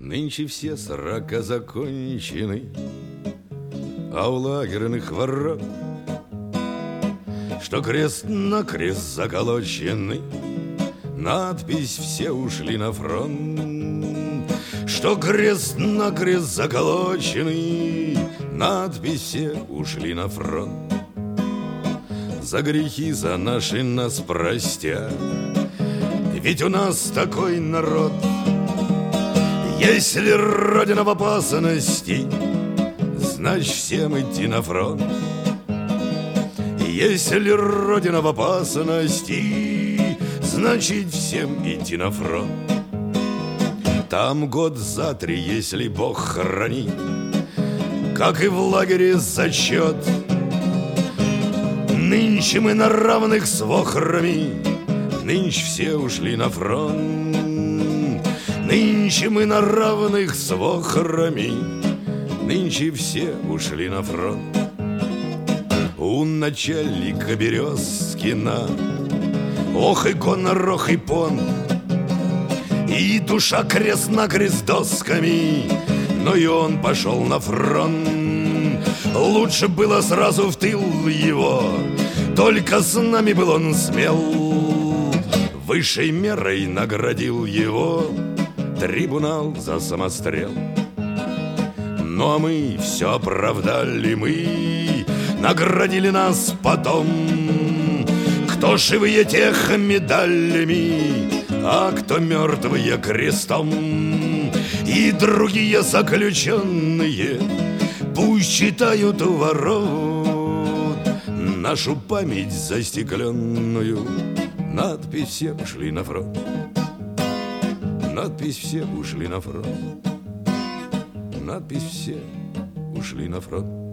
Нынче все срока закончены, а у лагерных ворот, что крест-накрест заколочены, надпись «Все ушли на фронт». Что крест-накрест заколочены, надпись «Все ушли на фронт». За грехи за наши нас простят, ведь у нас такой народ. Если Родина в опасности, значит всем идти на фронт. Если Родина в опасности, значит всем идти на фронт. Там год за 3, если Бог хранит, как и в лагере зачет. Нынче мы на равных с вохрами, нынче все ушли на фронт. Нынче мы на равных с вохрами, нынче все ушли на фронт. У начальника Березкина ох и гонор, ох и понт, и душа крест-накрест досками, но и он пошел на фронт. Лучше было сразу в тыл его, только с нами был он смел. Высшей мерой наградил его трибунал за самострел. Ну а мы все оправдали, мы наградили нас потом. Кто живые, тех медалями, а кто мертвые крестом. И другие заключенные пусть читают у ворот нашу память застекленную. Надпись «Все ушли на фронт». Надпись «Все ушли на фронт». Надпись «Все ушли на фронт».